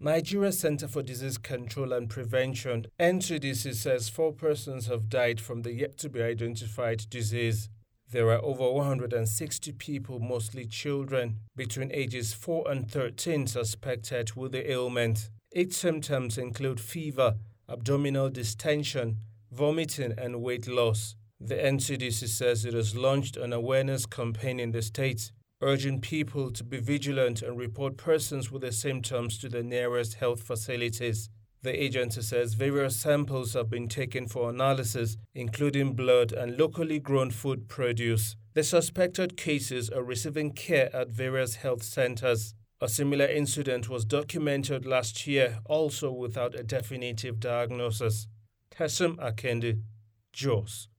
Nigeria Center for Disease Control and Prevention (NCDC) says 4 persons have died from the yet-to-be-identified disease. There are over 160 people, mostly children, between ages 4 and 13 suspected with the ailment. Its symptoms include fever, abdominal distension, vomiting, and weight loss. The NCDC says it has launched an awareness campaign in the state, urging people to be vigilant and report persons with the symptoms to the nearest health facilities. The agency says various samples have been taken for analysis, including blood and locally grown food produce. The suspected cases are receiving care at various health centers. A similar incident was documented last year, also without a definitive diagnosis. Tessim Akende, Jos.